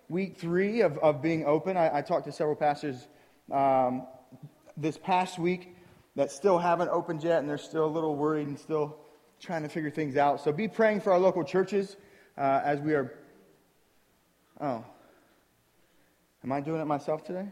week 3 of being open. I talked to several pastors this past week that still haven't opened yet, and they're still a little worried and still trying to figure things out. So be praying for our local churches as we are... Oh. Am I doing it myself today?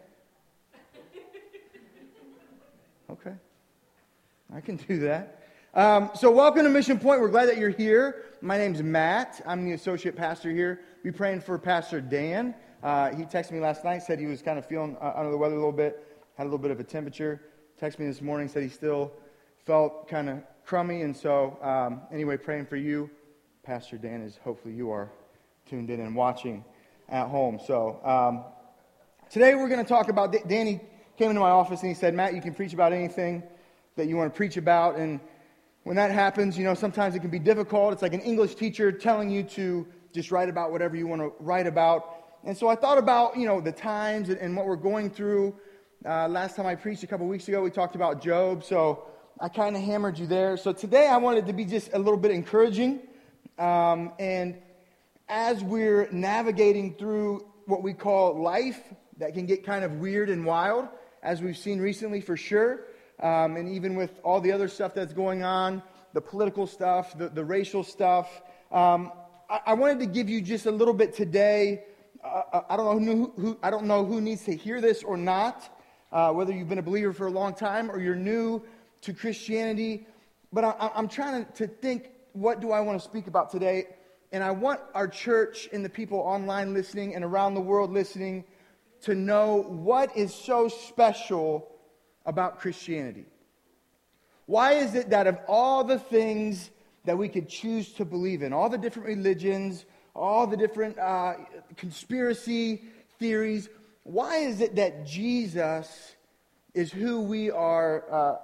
Okay. I can do that. So welcome to Mission Point. We're glad that you're here. My name's Matt. I'm the associate pastor here. Be praying for Pastor Dan. He texted me last night, said he was kind of feeling under the weather a little bit, had a little bit of a temperature. Texted me this morning, said he still felt kind of crummy. And so anyway, praying for you. Pastor Dan is, hopefully you are tuned in and watching at home. So today we're going to talk about, Danny came into my office and he said, Matt, you can preach about anything that you want to preach about. And when that happens, sometimes it can be difficult. It's like an English teacher telling you to just write about whatever you want to write about. And so I thought about, the times and what we're going through. Last time I preached a couple weeks ago, we talked about Job. So I kind of hammered you there. So today I wanted to be just a little bit encouraging. And as we're navigating through what we call life, that can get kind of weird and wild, as we've seen recently for sure. And even with all the other stuff that's going on, the political stuff, the racial stuff, I wanted to give you just a little bit today. I don't know who needs to hear this or not, whether you've been a believer for a long time or you're new to Christianity. But I'm trying to think, what do I want to speak about today? And I want our church and the people online listening and around the world listening to know what is so special about Christianity. Why is it that of all the things that we could choose to believe in, all the different religions, all the different conspiracy theories, why is it that Jesus is who we are?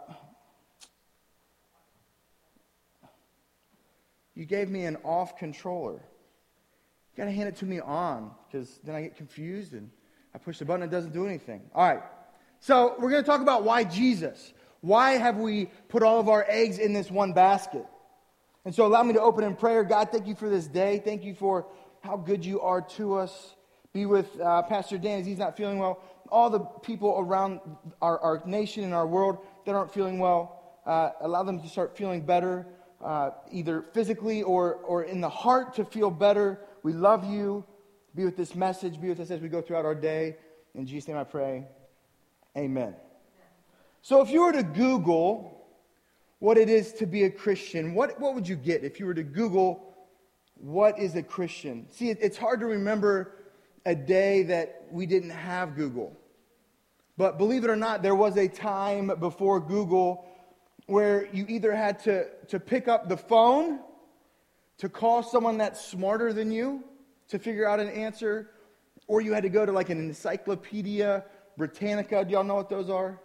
You gave me an off controller. You got to hand it to me on, because then I get confused and I push the button and it doesn't do anything. All right. So we're going to talk about why Jesus. Why have we put all of our eggs in this one basket? And so allow me to open in prayer. God, thank you for this day. Thank you for how good you are to us. Be with Pastor Dan as he's not feeling well. All the people around our nation and our world that aren't feeling well, allow them to start feeling better, either physically or in the heart to feel better. We love you. Be with this message. Be with us as we go throughout our day. In Jesus' name I pray. Amen. So if you were to Google what it is to be a Christian, what would you get if you were to Google what is a Christian? See, it's hard to remember a day that we didn't have Google. But believe it or not, there was a time before Google where you either had to pick up the phone to call someone that's smarter than you to figure out an answer, or you had to go to like an Encyclopedia Britannica. Do y'all know what those are?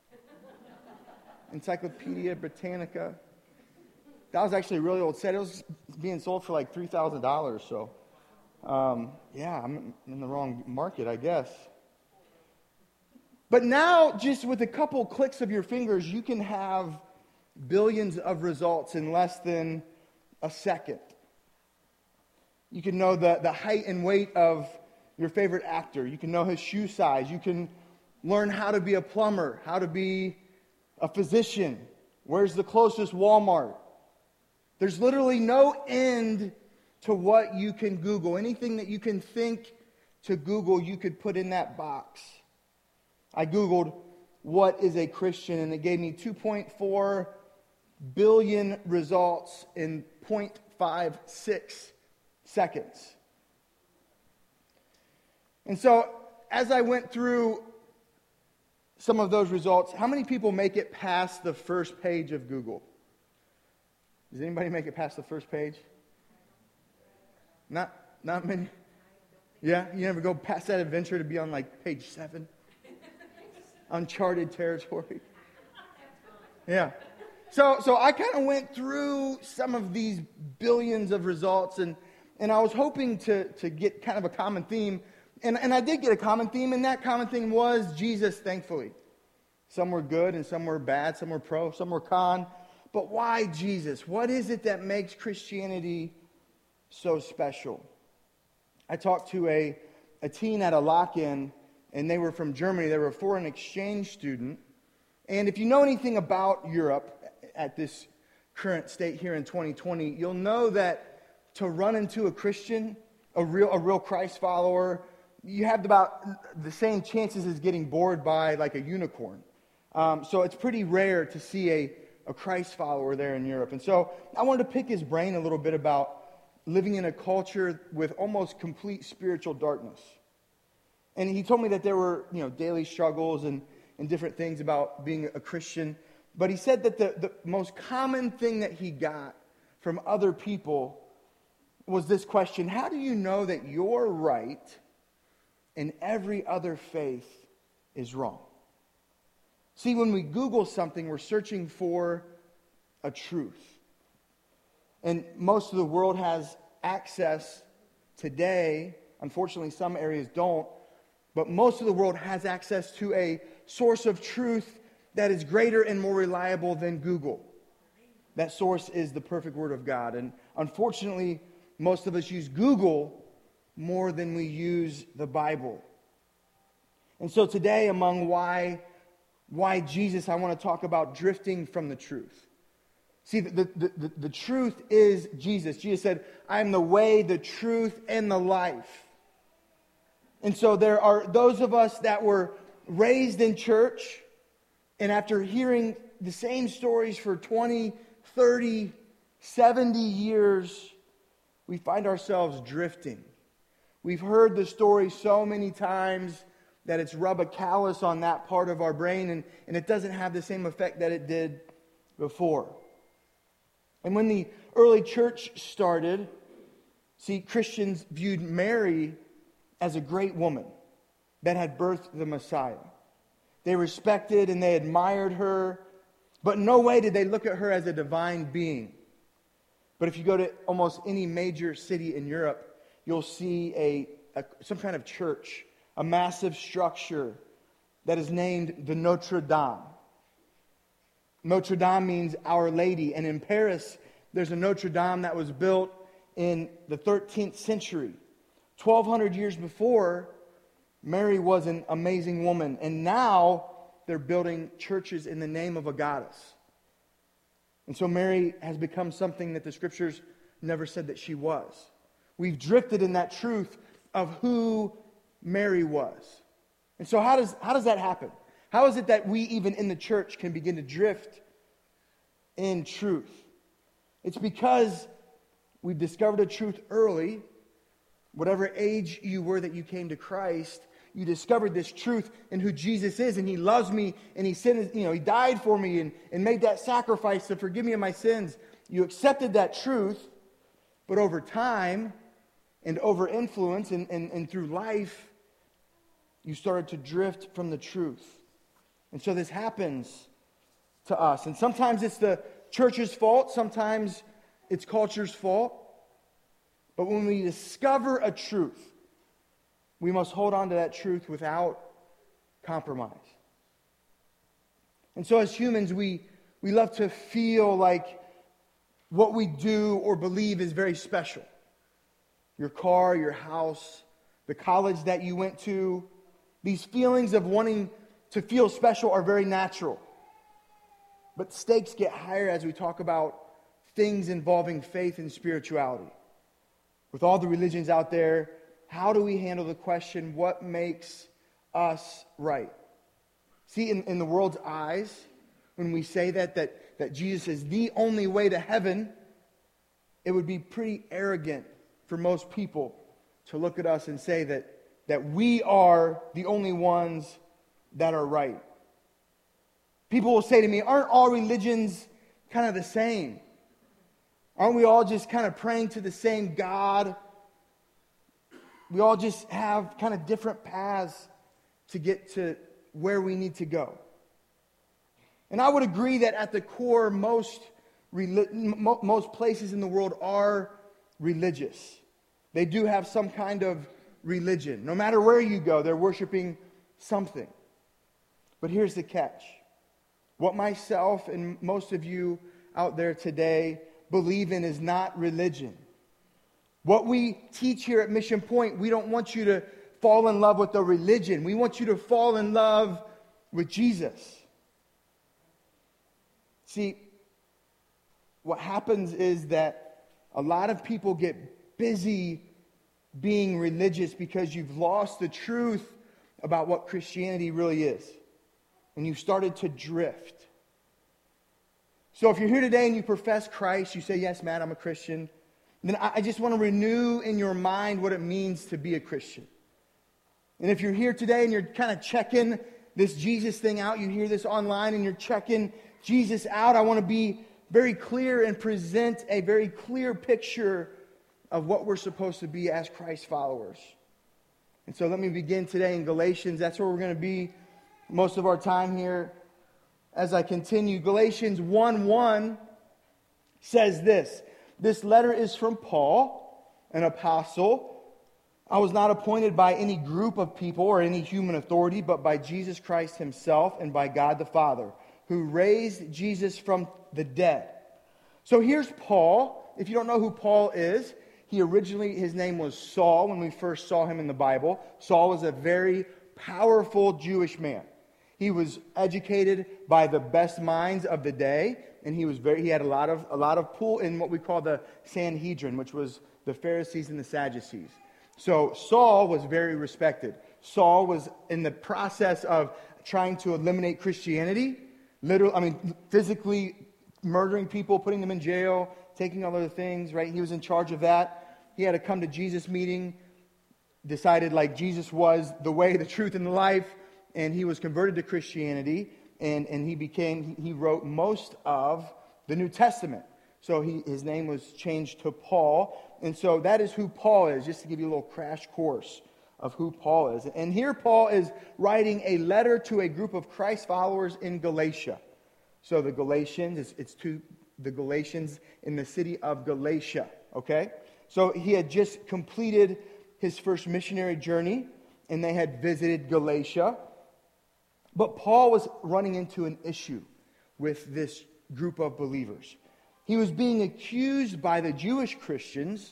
Encyclopedia Britannica. That was actually a really old set. It was being sold for like $3,000. So, yeah, I'm in the wrong market, I guess. But now, just with a couple clicks of your fingers, you can have billions of results in less than a second. You can know the height and weight of your favorite actor. You can know his shoe size. You can learn how to be a plumber, how to be a physician. Where's the closest Walmart? There's literally no end to what you can Google. Anything that you can think to Google, you could put in that box. I Googled, what is a Christian? And it gave me 2.4 billion results in 0.56 seconds. And so, as I went through some of those results, how many people make it past the first page of Google? Does anybody make it past the first page? Not many? Yeah? You never go past that adventure to be on like page 7? Uncharted territory. Yeah. So I kind of went through some of these billions of results, and I was hoping to get kind of a common theme. And I did get a common theme, and that common theme was Jesus, thankfully. Some were good, and some were bad, some were pro, some were con. But why Jesus? What is it that makes Christianity so special? I talked to a a teen at a lock-in, and they were from Germany. They were a foreign exchange student. And if you know anything about Europe at this current state here in 2020, you'll know that to run into a Christian, a real Christ follower, you have about the same chances as getting bored by like a unicorn. So it's pretty rare to see a Christ follower there in Europe. And so I wanted to pick his brain a little bit about living in a culture with almost complete spiritual darkness. And he told me that there were, daily struggles and different things about being a Christian. But he said that the most common thing that he got from other people was this question: how do you know that you're right and every other faith is wrong? See, when we Google something, we're searching for a truth. And most of the world has access today. Unfortunately, some areas don't. But most of the world has access to a source of truth that is greater and more reliable than Google. That source is the perfect Word of God. And unfortunately, most of us use Google more than we use the Bible. And so today, among why Jesus, I want to talk about drifting from the truth. See, the truth is Jesus. Jesus said, I am the way, the truth, and the life. And so there are those of us that were raised in church, and after hearing the same stories for 20, 30, 70 years, we find ourselves drifting. We've heard the story so many times that it's rub a callus on that part of our brain, and it doesn't have the same effect that it did before. And when the early church started, see, Christians viewed Mary as a great woman that had birthed the Messiah. They respected and they admired her, but in no way did they look at her as a divine being. But if you go to almost any major city in Europe, you'll see some kind of church, a massive structure that is named the Notre Dame. Notre Dame means Our Lady. And in Paris, there's a Notre Dame that was built in the 13th century. 1,200 years before, Mary was an amazing woman. And now they're building churches in the name of a goddess. And so Mary has become something that the Scriptures never said that she was. We've drifted in that truth of who Mary was. And so how does that happen? How is it that we, even in the church, can begin to drift in truth? It's because we've discovered a truth early. Whatever age you were that you came to Christ, you discovered this truth in who Jesus is, and He loves me, and He sent, He died for me and made that sacrifice to forgive me of my sins. You accepted that truth, but over time and over influence and through life, you started to drift from the truth. And so this happens to us. And sometimes it's the church's fault. Sometimes it's culture's fault. But when we discover a truth, we must hold on to that truth without compromise. And so as humans, we love to feel like what we do or believe is very special. Your car, your house, the college that you went to, these feelings of wanting to feel special are very natural. But stakes get higher as we talk about things involving faith and spirituality. With all the religions out there, how do we handle the question, what makes us right? See, in the world's eyes, when we say that Jesus is the only way to heaven, it would be pretty arrogant for most people to look at us and say that we are the only ones that are right. People will say to me, aren't all religions kind of the same? Aren't we all just kind of praying to the same God? We all just have kind of different paths to get to where we need to go. And I would agree that at the core, most places in the world are religious. They do have some kind of religion. No matter where you go, they're worshiping something. But here's the catch. What myself and most of you out there today believe in is not religion. What we teach here at Mission Point, we don't want you to fall in love with a religion. We want you to fall in love with Jesus. See, what happens is that a lot of people get busy being religious because you've lost the truth about what Christianity really is. And you've started to drift. So if you're here today and you profess Christ, you say, yes, Matt, I'm a Christian, then I just want to renew in your mind what it means to be a Christian. And if you're here today and you're kind of checking this Jesus thing out, you hear this online and you're checking Jesus out, I want to be very clear and present a very clear picture of what we're supposed to be as Christ followers. And so let me begin today in Galatians. That's where we're going to be most of our time here as I continue. Galatians 1:1 says this. This letter is from Paul, an apostle. I was not appointed by any group of people or any human authority, but by Jesus Christ himself and by God the Father, who raised Jesus from the dead. So here's Paul. If you don't know who Paul is, his name was Saul when we first saw him in the Bible. Saul was a very powerful Jewish man. He was educated by the best minds of the day, and he had a lot of pull in what we call the Sanhedrin, which was the Pharisees and the Sadducees. So Saul was very respected. Saul was in the process of trying to eliminate Christianity, physically murdering people, putting them in jail, taking all other things, right? He was in charge of that. He had a come to Jesus meeting, decided like Jesus was the way, the truth, and the life, and he was converted to Christianity, and he wrote most of the New Testament. So his name was changed to Paul, and so that is who Paul is, just to give you a little crash course of who Paul is. And here Paul is writing a letter to a group of Christ followers in Galatia. So the Galatians, it's to the Galatians in the city of Galatia, okay? So he had just completed his first missionary journey, and they had visited Galatia. But Paul was running into an issue with this group of believers. He was being accused by the Jewish Christians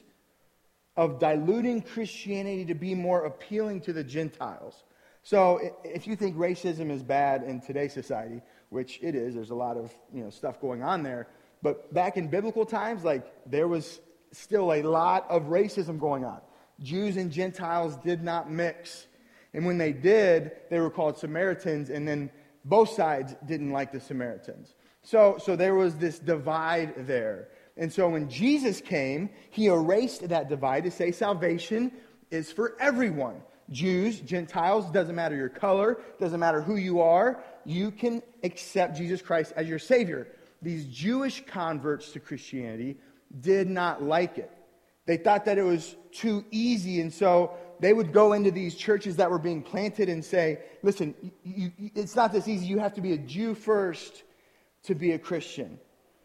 of diluting Christianity to be more appealing to the Gentiles. So if you think racism is bad in today's society, which it is, there's a lot of stuff going on there. But back in biblical times, there was still a lot of racism going on. Jews and Gentiles did not mix. And when they did, they were called Samaritans, and then both sides didn't like the Samaritans. So there was this divide there. And so when Jesus came, he erased that divide to say salvation is for everyone. Jews, Gentiles, doesn't matter your color, doesn't matter who you are, you can accept Jesus Christ as your Savior. These Jewish converts to Christianity did not like it. They thought that it was too easy, and so they would go into these churches that were being planted and say, listen, it's not this easy. You have to be a Jew first to be a Christian.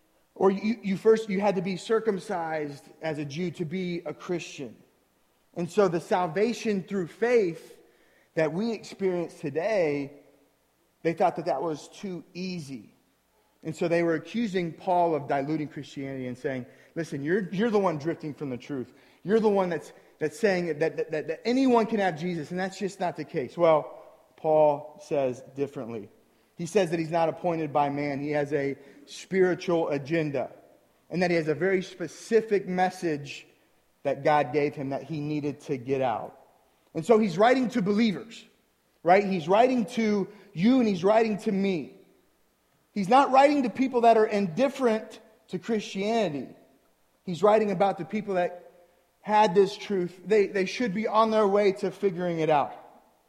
Or you had to be circumcised as a Jew to be a Christian. And so the salvation through faith that we experience today, they thought that was too easy. And so they were accusing Paul of diluting Christianity and saying, listen, you're the one drifting from the truth. You're the one that's saying that anyone can have Jesus, and that's just not the case. Well, Paul says differently. He says that he's not appointed by man. He has a spiritual agenda, and that he has a very specific message that God gave him that he needed to get out. And so he's writing to believers, right? He's writing to you and he's writing to me. He's not writing to people that are indifferent to Christianity. He's writing about the people that had this truth. They should be on their way to figuring it out.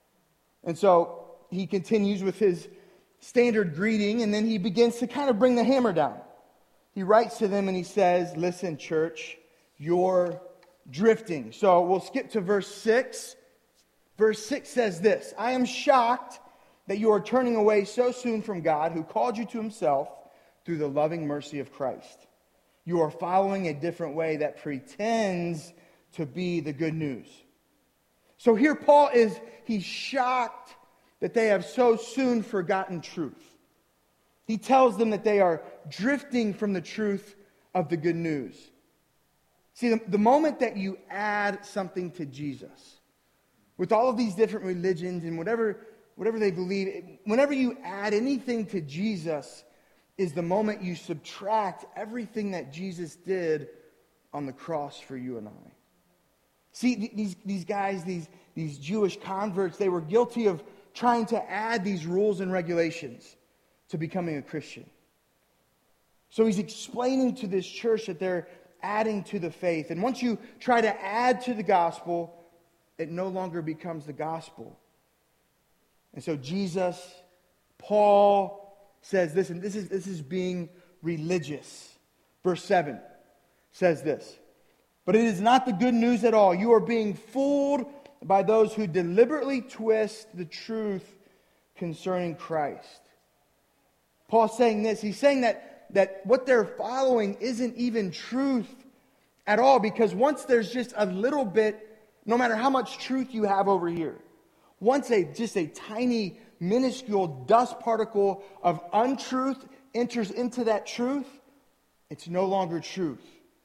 And so he continues with his standard greeting, and then he begins to kind of bring the hammer down. He writes to them and he says, listen, church, you're drifting. So we'll skip to verse 6. Verse 6 says this: I am shocked that you are turning away so soon from God, who called you to himself through the loving mercy of Christ. You are following a different way that pretends to be the good news. So here Paul he's shocked that they have so soon forgotten truth. He tells them that they are drifting from the truth of the good news. See, the moment that you add something to Jesus, with all of these different religions and whatever they believe, whenever you add anything to Jesus is the moment you subtract everything that Jesus did on the cross for you and I. See, these guys, these Jewish converts, they were guilty of trying to add these rules and regulations to becoming a Christian. So he's explaining to this church that they're adding to the faith. And once you try to add to the gospel, it no longer becomes the gospel. And so Jesus, Paul says this, and this is being religious. Verse 7 says this, "But it is not the good news at all. You are being fooled by those who deliberately twist the truth concerning Christ." Paul's saying this. He's saying that what they're following isn't even truth at all, because once there's just a little bit, no matter how much truth you have over here, once just a tiny, minuscule dust particle of untruth enters into that truth, it's no longer truth.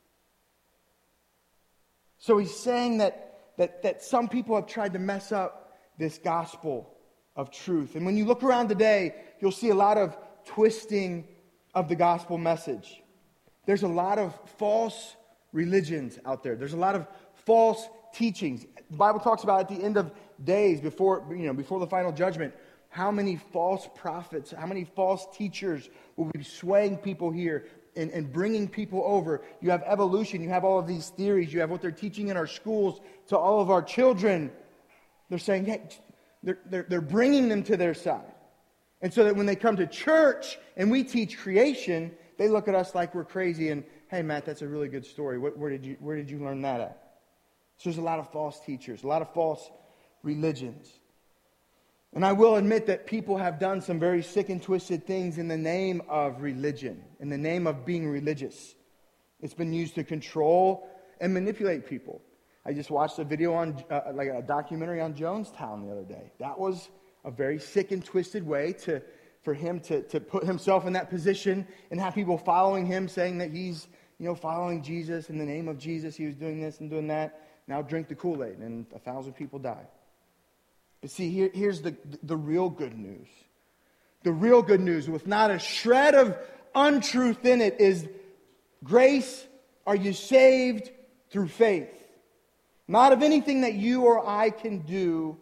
So he's saying that some people have tried to mess up this gospel of truth. And when you look around today, you'll see a lot of twisting of the gospel message. There's a lot of false religions out there. There's a lot of false teachings. The Bible talks about at the end of days, before the final judgment, how many false prophets, how many false teachers will be swaying people here and bringing people over. You have evolution, you have all of these theories, you have what they're teaching in our schools to all of our children. They're saying, hey, they're bringing them to their side. And so that when they come to church and we teach creation, they look at us like we're crazy and, hey, Matt, that's a really good story. Where did you learn that at? So there's a lot of false teachers, a lot of false religions. And I will admit that people have done some very sick and twisted things in the name of religion, in the name of being religious. It's been used to control and manipulate people. I just watched a video on, like a documentary on Jonestown the other day. That was a very sick and twisted way for him to put himself in that position and have people following him, saying that he's, following Jesus in the name of Jesus. He was doing this and doing that. Now drink the Kool-Aid, and 1,000 people die. But see, here's the real good news. The real good news, with not a shred of untruth in it, is grace. Are you saved through faith? Not of anything that you or I can do,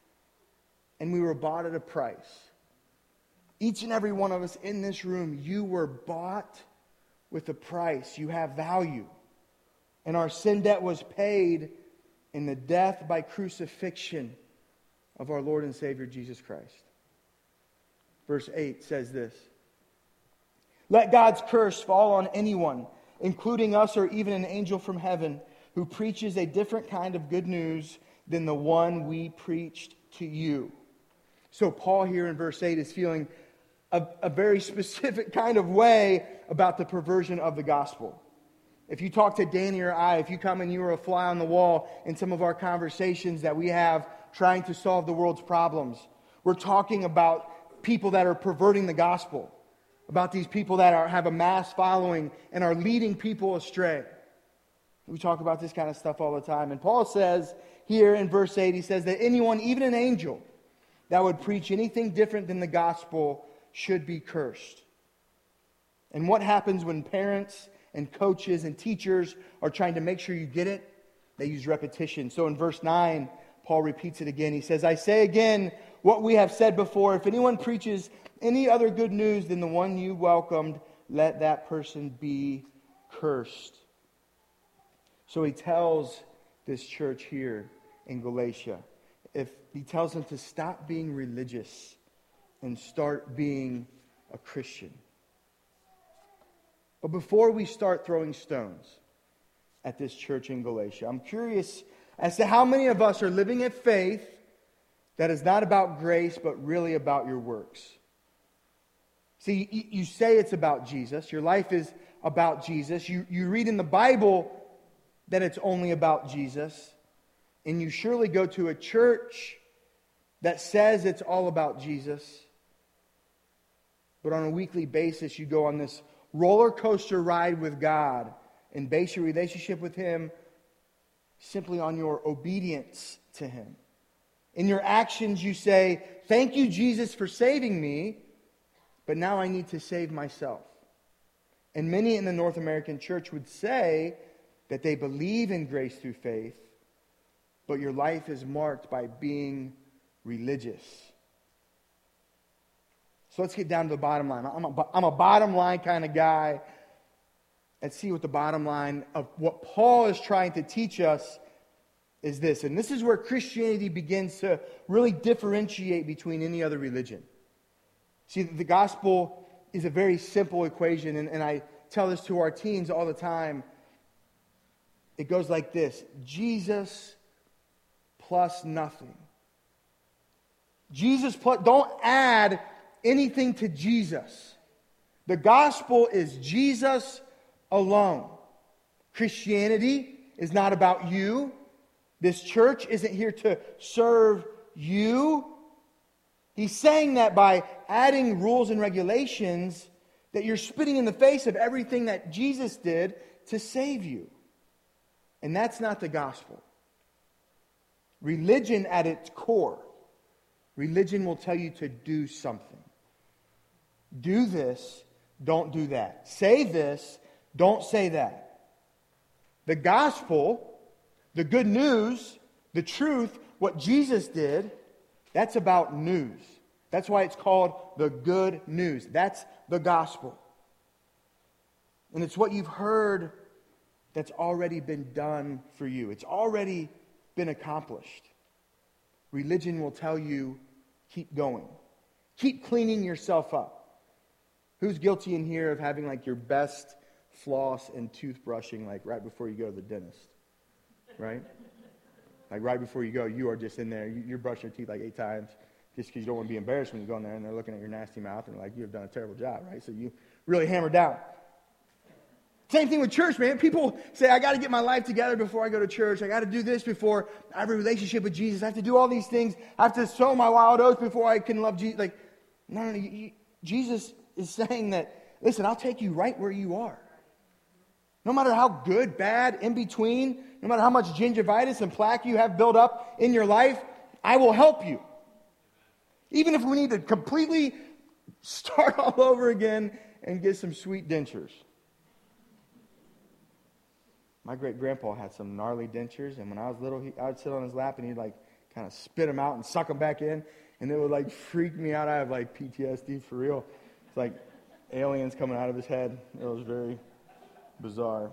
and we were bought at a price. Each and every one of us in this room, you were bought with a price. You have value. And our sin debt was paid in the death by crucifixion of our Lord and Savior Jesus Christ. Verse 8 says this, "Let God's curse fall on anyone, including us or even an angel from heaven, who preaches a different kind of good news than the one we preached to you." So Paul here in verse 8 is feeling a very specific kind of way about the perversion of the gospel. If you talk to Danny or I, if you come and you are a fly on the wall in some of our conversations that we have trying to solve the world's problems, we're talking about people that are perverting the gospel, about these people that have a mass following and are leading people astray. We talk about this kind of stuff all the time. And Paul says here in verse 8, he says that anyone, even an angel, that would preach anything different than the gospel should be cursed. And what happens when parents and coaches and teachers are trying to make sure you get it? They use repetition. So in verse 9, Paul repeats it again. He says, "I say again what we have said before. If anyone preaches any other good news than the one you welcomed, let that person be cursed." So he tells this church here in Galatia, he tells them to stop being religious and start being a Christian. But before we start throwing stones at this church in Galatia, I'm curious as to how many of us are living a faith that is not about grace, but really about your works. See, you say it's about Jesus. Your life is about Jesus. You read in the Bible that it's only about Jesus. And you surely go to a church that says it's all about Jesus. But on a weekly basis, you go on this roller coaster ride with God and base your relationship with Him simply on your obedience to Him. In your actions, you say, thank you, Jesus, for saving me, but now I need to save myself. And many in the North American church would say that they believe in grace through faith, but your life is marked by being religious. So let's get down to the bottom line. I'm a bottom line kind of guy. Let's see what the bottom line of what Paul is trying to teach us is this. And this is where Christianity begins to really differentiate between any other religion. See, the gospel is a very simple equation, and I tell this to our teens all the time. It goes like this: Jesus plus nothing. Jesus plus, don't add anything to Jesus. The gospel is Jesus alone. Christianity is not about you. This church isn't here to serve you. He's saying that by adding rules and regulations, that you're spitting in the face of everything that Jesus did to save you. And that's not the gospel. Religion at its core, religion will tell you to do something. Do this, don't do that. Say this, don't say that. The gospel, the good news, the truth, what Jesus did, that's about news. That's why it's called the good news. That's the gospel. And it's what you've heard that's already been done for you. It's already been accomplished. Religion will tell you, keep going. Keep cleaning yourself up. Who's guilty in here of having like your best floss and toothbrushing like right before you go to the dentist? Right? Like right before you go, you are just in there. You're brushing your teeth like 8 times just because you don't want to be embarrassed when you go in there and they're looking at your nasty mouth and like, you have done a terrible job, right? So you really hammer down. Same thing with church, man. People say, I got to get my life together before I go to church. I got to do this before I have a relationship with Jesus. I have to do all these things. I have to sow my wild oats before I can love Jesus. Like, no. Jesus is saying that, listen, I'll take you right where you are. No matter how good, bad, in between, no matter how much gingivitis and plaque you have built up in your life, I will help you. Even if we need to completely start all over again and get some sweet dentures. My great-grandpa had some gnarly dentures, and when I was little, I would sit on his lap, and he'd like kind of spit them out and suck them back in, and it would like freak me out. I have like PTSD for real. It's like aliens coming out of his head. It was very bizarre.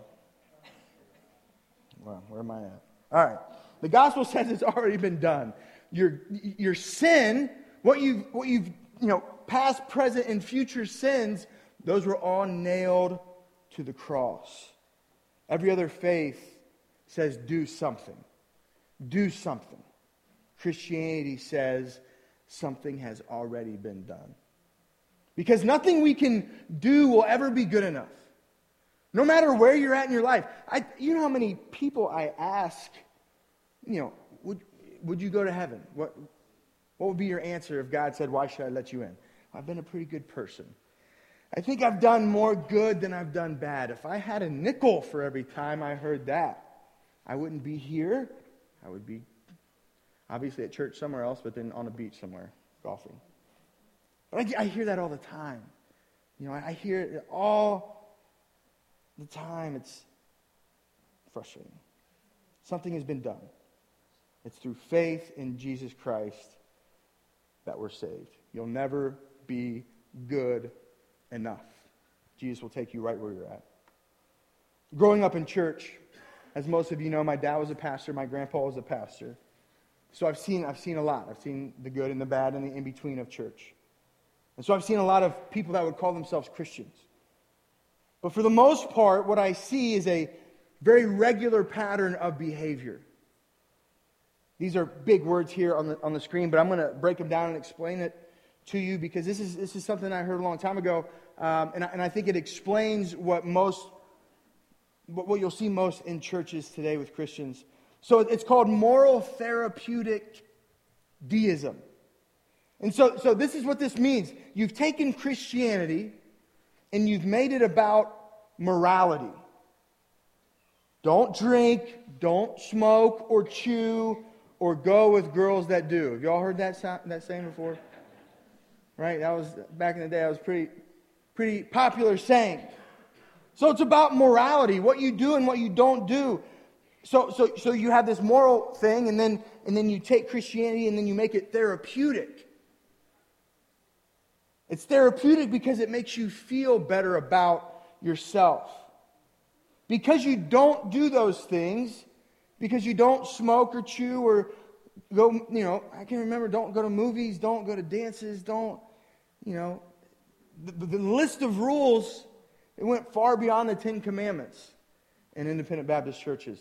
Well, where am I at? All right. The gospel says it's already been done. Your sin, what you've past, present, and future sins, those were all nailed to the cross. Every other faith says do something. Do something. Christianity says something has already been done. Because nothing we can do will ever be good enough. No matter where you're at in your life. You know how many people I ask, would you go to heaven? What would be your answer if God said, why should I let you in? I've been a pretty good person. I think I've done more good than I've done bad. If I had a nickel for every time I heard that, I wouldn't be here. I would be obviously at church somewhere else, but then on a beach somewhere, golfing. But I hear that all the time. I hear it all the time. It's frustrating. Something has been done. It's through faith in Jesus Christ that we're saved. You'll never be good enough. Jesus will take you right where you're at. Growing up in church, as most of you know, my dad was a pastor, my grandpa was a pastor. So I've seen a lot. I've seen the good and the bad and the in-between of church. And so I've seen a lot of people that would call themselves Christians. But for the most part, what I see is a very regular pattern of behavior. These are big words here on the screen, but I'm going to break them down and explain it to you because this is something I heard a long time ago, and I think it explains what you'll see most in churches today with Christians. So it's called moral therapeutic deism. And so this is what this means. You've taken Christianity and you've made it about morality. Don't drink, don't smoke or chew or go with girls that do. Have y'all heard that saying before? Right? That was, back in the day, that was pretty popular saying. So it's about morality, what you do and what you don't do. So you have this moral thing, and then you take Christianity and then you make it therapeutic. It's therapeutic because it makes you feel better about yourself. Because you don't do those things, because you don't smoke or chew or go, I can remember, don't go to movies, don't go to dances, don't, the list of rules, it went far beyond the 10 Commandments in independent Baptist churches.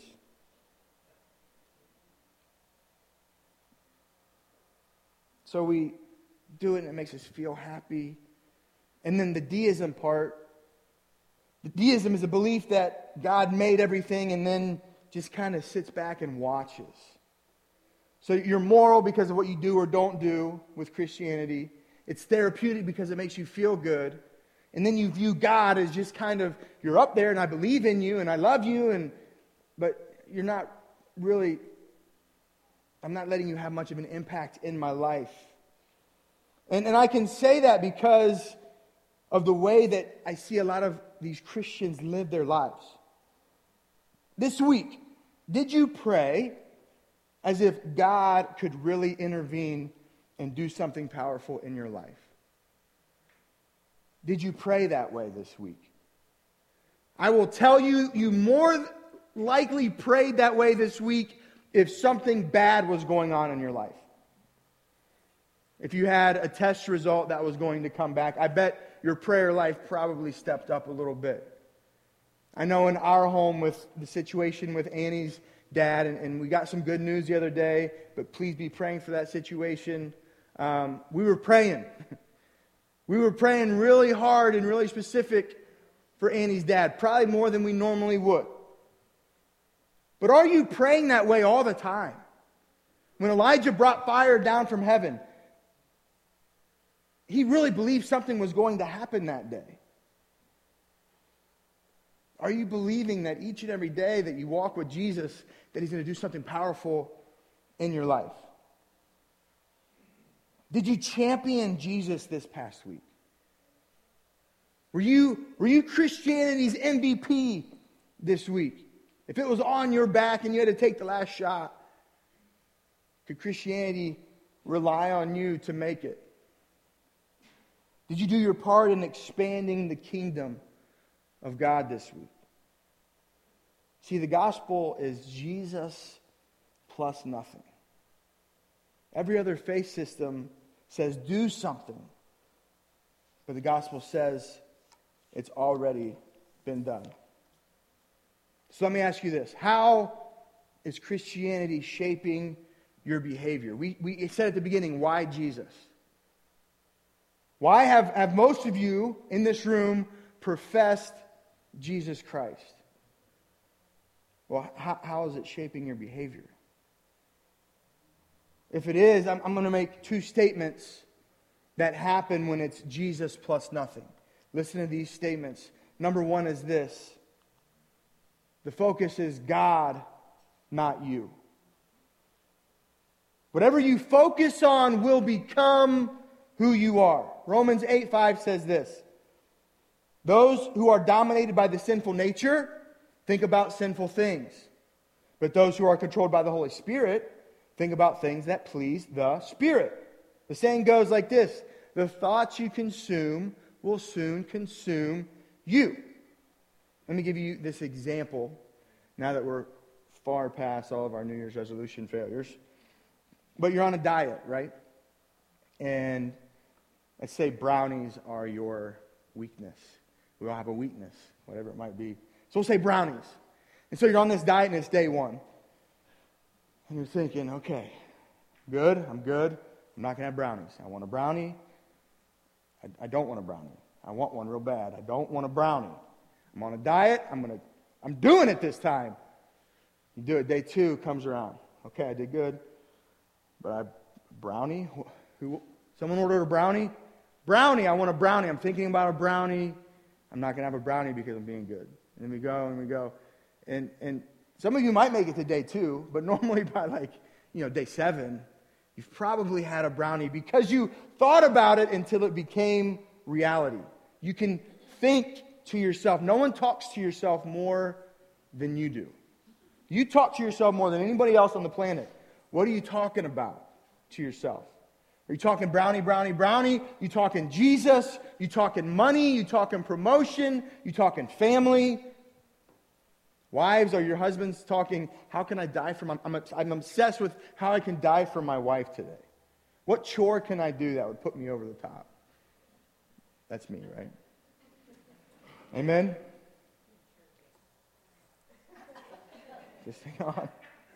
So we do it and it makes us feel happy. And then the deism part. The deism is a belief that God made everything and then just kind of sits back and watches. So you're moral because of what you do or don't do with Christianity. It's therapeutic because it makes you feel good. And then you view God as just kind of, you're up there and I believe in you and I love you, but you're not really, I'm not letting you have much of an impact in my life. And I can say that because of the way that I see a lot of these Christians live their lives. This week, did you pray as if God could really intervene and do something powerful in your life? Did you pray that way this week? I will tell you, you more likely prayed that way this week if something bad was going on in your life. If you had a test result that was going to come back, I bet your prayer life probably stepped up a little bit. I know in our home with the situation with Annie's dad, and we got some good news the other day, but please be praying for that situation. We were praying. We were praying really hard and really specific for Annie's dad, probably more than we normally would. But are you praying that way all the time? When Elijah brought fire down from heaven, he really believed something was going to happen that day. Are you believing that each and every day that you walk with Jesus, that He's going to do something powerful in your life? Did you champion Jesus this past week? Were you Christianity's MVP this week? If it was on your back and you had to take the last shot, could Christianity rely on you to make it? Did you do your part in expanding the kingdom of God this week? See, the gospel is Jesus plus nothing. Every other faith system says do something, but the gospel says it's already been done. So let me ask you this. How is Christianity shaping your behavior? We said at the beginning, why Jesus? Why have most of you in this room professed Jesus Christ? Well, how is it shaping your behavior? If it is, I'm going to make two statements that happen when it's Jesus plus nothing. Listen to these statements. Number one is this. The focus is God, not you. Whatever you focus on will become who you are. Romans 8:5 says this. Those who are dominated by the sinful nature think about sinful things. But those who are controlled by the Holy Spirit think about things that please the Spirit. The saying goes like this. The thoughts you consume will soon consume you. Let me give you this example now that we're far past all of our New Year's resolution failures. But you're on a diet, right? And let's say brownies are your weakness. We all have a weakness, whatever it might be. So we'll say brownies. And so you're on this diet and it's day one. And you're thinking, okay, good, I'm good. I'm not going to have brownies. I want a brownie. I don't want a brownie. I want one real bad. I don't want a brownie. I'm on a diet. I'm doing it this time. You do it. Day two comes around. Okay, I did good. But brownie? Someone ordered a brownie? Brownie, I want a brownie. I'm thinking about a brownie. I'm not going to have a brownie because I'm being good. And we go. And some of you might make it to day two, but normally by day 7, you've probably had a brownie because you thought about it until it became reality. You can think to yourself. No one talks to yourself more than you do. You talk to yourself more than anybody else on the planet. What are you talking about to yourself? Are you talking brownie, brownie, brownie? You talking Jesus? You talking money? You talking promotion? You talking family? Wives, are your husbands talking, how can I die for my... I'm obsessed with how I can die for my wife today. What chore can I do that would put me over the top? That's me, right? Amen? Just hang on.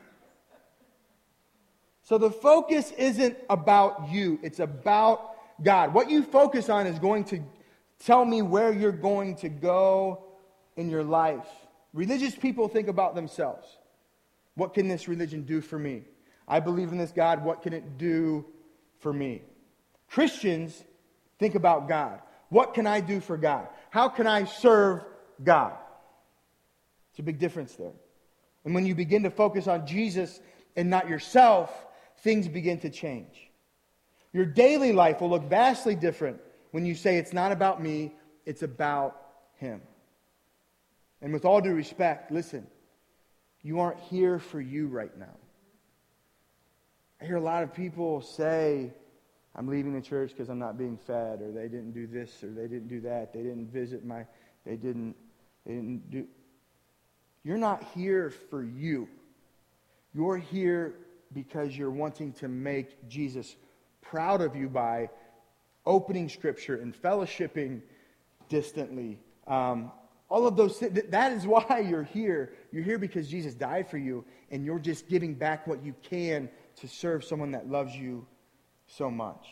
So the focus isn't about you. It's about God. What you focus on is going to tell me where you're going to go in your life. Religious people think about themselves. What can this religion do for me? I believe in this God. What can it do for me? Christians think about God. What can I do for God? How can I serve God? It's a big difference there. And when you begin to focus on Jesus and not yourself, things begin to change. Your daily life will look vastly different when you say it's not about me, it's about Him. And with all due respect, listen, you aren't here for you right now. I hear a lot of people say, I'm leaving the church because I'm not being fed, or they didn't do this, or they didn't do that, they didn't visit they didn't do. You're not here for you. You're here because you're wanting to make Jesus proud of you by opening Scripture and fellowshipping distantly. All of those things, that is why you're here. You're here because Jesus died for you, and you're just giving back what you can to serve someone that loves you so much.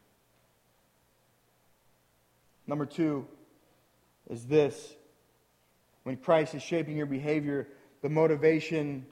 Number 2 is this. When Christ is shaping your behavior, the motivation...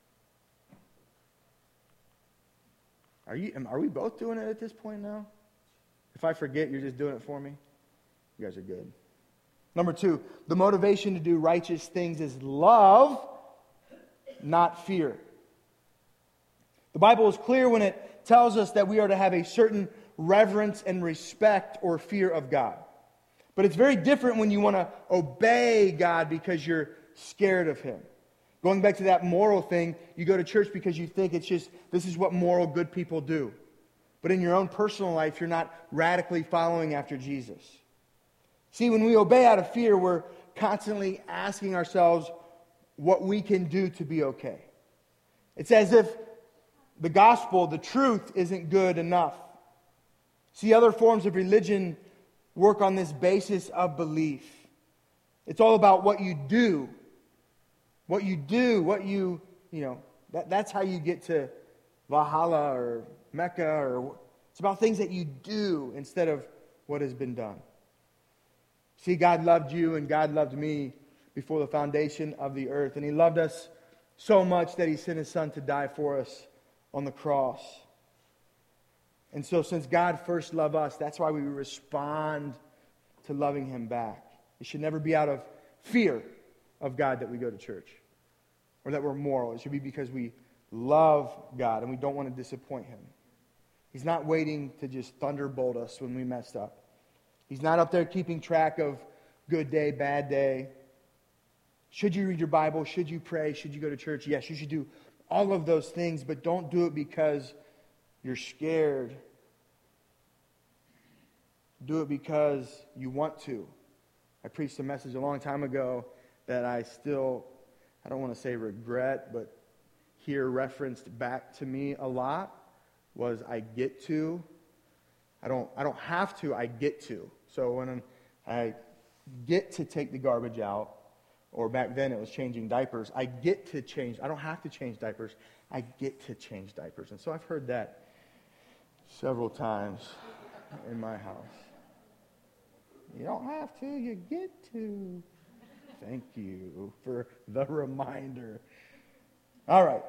Are we both doing it at this point now? If I forget, you're just doing it for me? You guys are good. Number 2, the motivation to do righteous things is love, not fear. The Bible is clear when it tells us that we are to have a certain reverence and respect or fear of God. But it's very different when you want to obey God because you're scared of Him. Going back to that moral thing, you go to church because you think it's just, this is what moral good people do. But in your own personal life, you're not radically following after Jesus. See, when we obey out of fear, we're constantly asking ourselves what we can do to be okay. It's as if the gospel, the truth, isn't good enough. See, other forms of religion work on this basis of belief. It's all about what you do. What you do, that's how you get to Valhalla or Mecca. Or it's about things that you do instead of what has been done. See, God loved you and God loved me before the foundation of the earth. And He loved us so much that He sent His Son to die for us on the cross. And so since God first loved us, that's why we respond to loving Him back. It should never be out of fear of God that we go to church or that we're moral. It should be because we love God and we don't want to disappoint Him. He's not waiting to just thunderbolt us when we messed up. He's not up there keeping track of good day, bad day. Should you read your Bible? Should you pray? Should you go to church? Yes, you should do all of those things, but don't do it because you're scared. Do it because you want to. I preached a message a long time ago that I don't want to say regret, but hear referenced back to me a lot was I get to. I don't have to, I get to. So when I get to take the garbage out, or back then it was changing diapers, I get to change. I don't have to change diapers. I get to change diapers. And so I've heard that several times in my house. You don't have to, you get to. Thank you for the reminder. All right.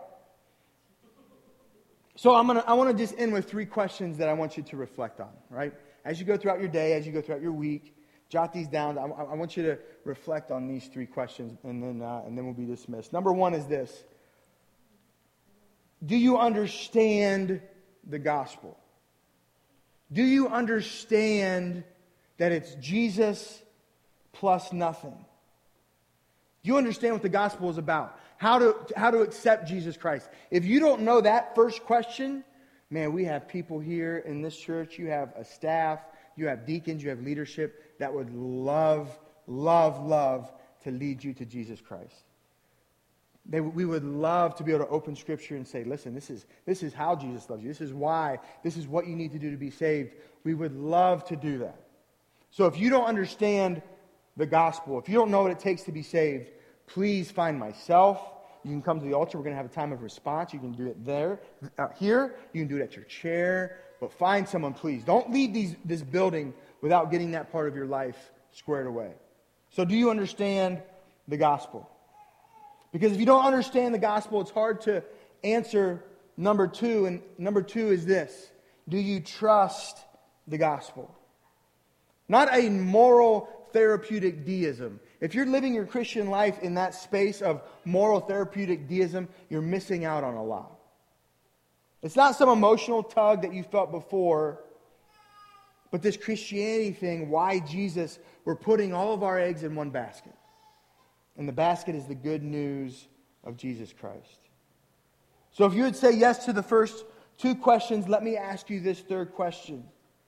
So I want to just end with 3 questions that I want you to reflect on, right? As you go throughout your day, as you go throughout your week, jot these down. I want you to reflect on these 3 questions, and then we'll be dismissed. Number 1 is this. do you understand the gospel? Do you understand that it's Jesus plus nothing? Do you understand what the gospel is about? How to accept Jesus Christ? If you don't know that first question, man, we have people here in this church. You have a staff, you have deacons, you have leadership that would love to lead you to Jesus Christ. We would love to be able to open Scripture and say, listen, this is how Jesus loves you. This is why. This is what you need to do to be saved. We would love to do that. So if you don't understand the gospel, if you don't know what it takes to be saved, please find myself. You can come to the altar. We're going to have a time of response. You can do it there, here. You can do it at your chair. But find someone, please. Don't leave this building without getting that part of your life squared away. So do you understand the gospel? Because if you don't understand the gospel, it's hard to answer number two. And number two is this: do you trust the gospel? Not a moral therapeutic deism. If you're living your Christian life in that space of moral therapeutic deism, you're missing out on a lot. It's not some emotional tug that you felt before, but this Christianity thing, why Jesus, we're putting all of our eggs in one basket. And the basket is the good news of Jesus Christ. So if you would say yes to the first two questions, let me ask you this third question.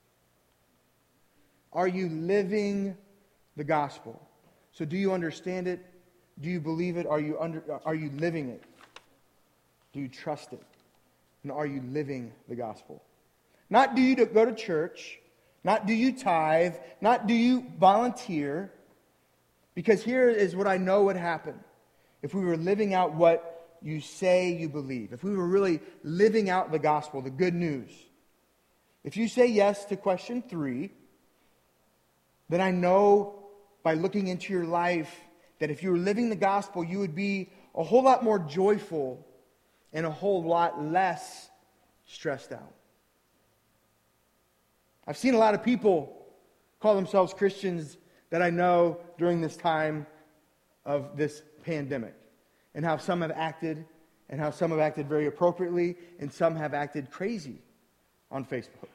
Are you living the gospel? So do you understand it? Do you believe it? Are you living it? Do you trust it? And are you living the gospel? Not do you go to church, not do you tithe, not do you volunteer, because here is what I know would happen if we were living out what you say you believe. If we were really living out the gospel, the good news. If you say yes to question 3, then I know by looking into your life that if you were living the gospel, you would be a whole lot more joyful and a whole lot less stressed out. I've seen a lot of people call themselves Christians that I know during this time of this pandemic, and how some have acted, and how some have acted very appropriately, and some have acted crazy on Facebook.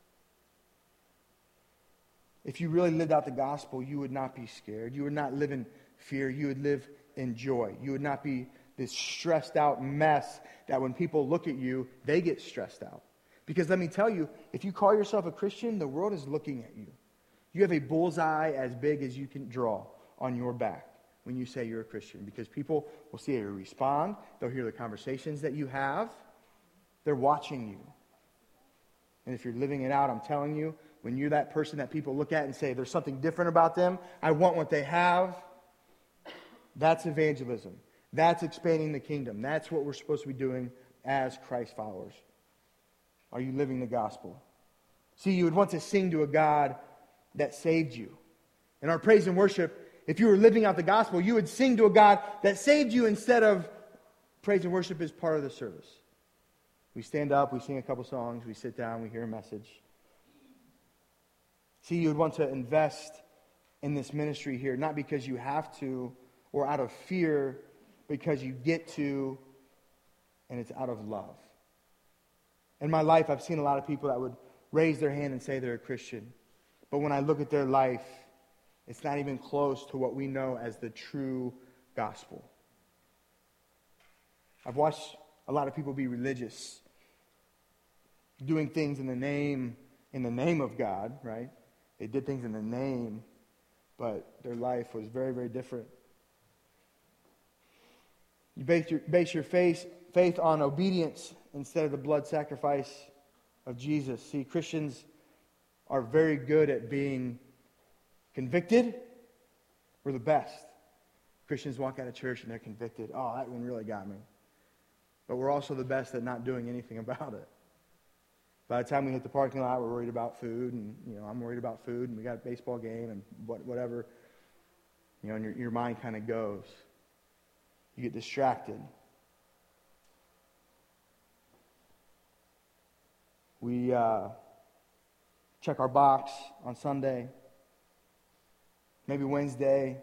If you really lived out the gospel, you would not be scared. You would not live in fear. You would live in joy. You would not be this stressed out mess that when people look at you, they get stressed out. Because let me tell you, if you call yourself a Christian, the world is looking at you. You have a bullseye as big as you can draw on your back when you say you're a Christian. Because people will see you respond. They'll hear the conversations that you have. They're watching you. And if you're living it out, I'm telling you, when you're that person that people look at and say, there's something different about them, I want what they have, that's evangelism. That's expanding the kingdom. That's what we're supposed to be doing as Christ followers. Are you living the gospel? See, you would want to sing to a God that saved you. In our praise and worship, if you were living out the gospel, you would sing to a God that saved you instead of praise and worship as part of the service. We stand up, we sing a couple songs, we sit down, we hear a message. See, you would want to invest in this ministry here, not because you have to or out of fear, because you get to, and it's out of love. In my life, I've seen a lot of people that would raise their hand and say they're a Christian. But when I look at their life, it's not even close to what we know as the true gospel. I've watched a lot of people be religious, doing things in the name of God, right? They did things in the name, but their life was very, very different. You base your faith on obedience instead of the blood sacrifice of Jesus. See, Christians are very good at being convicted. We're the best. Christians walk out of church and they're convicted. Oh, that one really got me. But we're also the best at not doing anything about it. By the time we hit the parking lot, we're worried about food, and I'm worried about food, and we got a baseball game and whatever. And your mind kind of goes. You get distracted. We check our box on Sunday, maybe Wednesday,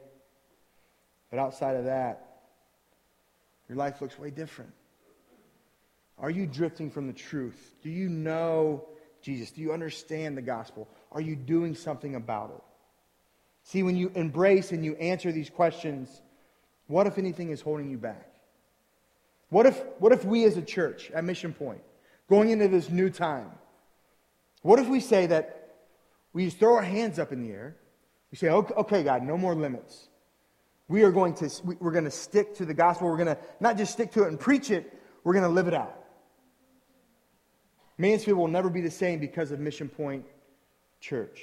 but outside of that, your life looks way different. Are you drifting from the truth? Do you know Jesus? Do you understand the gospel? Are you doing something about it? See, when you embrace and you answer these questions, what, if anything, is holding you back? What if we as a church at Mission Point, going into this new time, what if we say that we just throw our hands up in the air, we say, okay, God, no more limits. We're going to stick to the gospel. We're going to not just stick to it and preach it, we're going to live it out. Mansfield will never be the same because of Mission Point Church.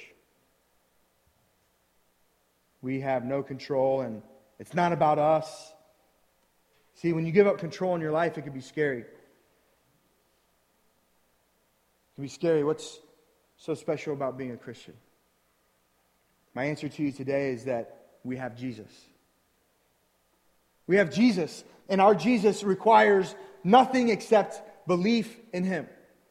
We have no control, and it's not about us. See, when you give up control in your life, it can be scary. It can be scary. What's so special about being a Christian? My answer to you today is that we have Jesus. We have Jesus, and our Jesus requires nothing except belief in Him.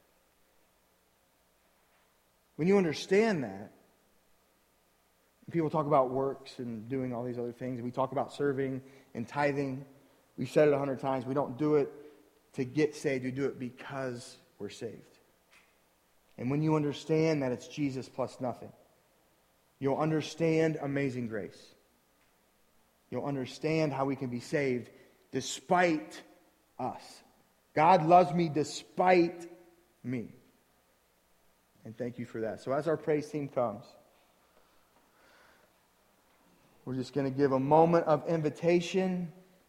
When you understand that, people talk about works and doing all these other things. We talk about serving and tithing. We've said it 100 times. We don't do it to get saved. We do it because we're saved. And when you understand that it's Jesus plus nothing, you'll understand amazing grace. You'll understand how we can be saved despite us. God loves me despite me. And thank you for that. So as our praise team comes, we're just going to give a moment of invitation.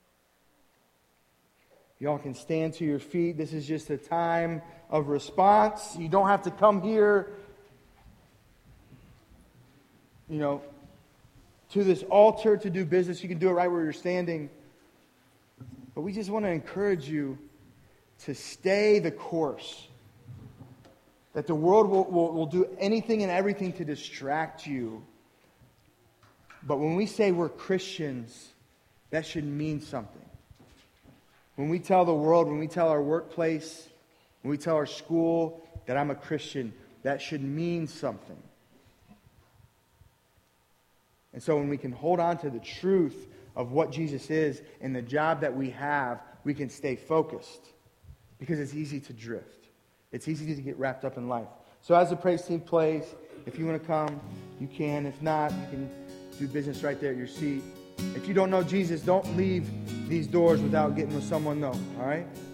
Y'all can stand to your feet. This is just a time of response. You don't have to come here, to this altar to do business. You can do it right where you're standing. But we just want to encourage you to stay the course. That the world will do anything and everything to distract you. But when we say we're Christians, that should mean something. When we tell the world, when we tell our workplace, when we tell our school that I'm a Christian, that should mean something. And so when we can hold on to the truth of what Jesus is and the job that we have, we can stay focused. Because it's easy to drift. It's easy to get wrapped up in life. So as the praise team plays, if you want to come, you can. If not, you can do business right there at your seat. If you don't know Jesus, don't leave these doors without getting with someone, though. All right?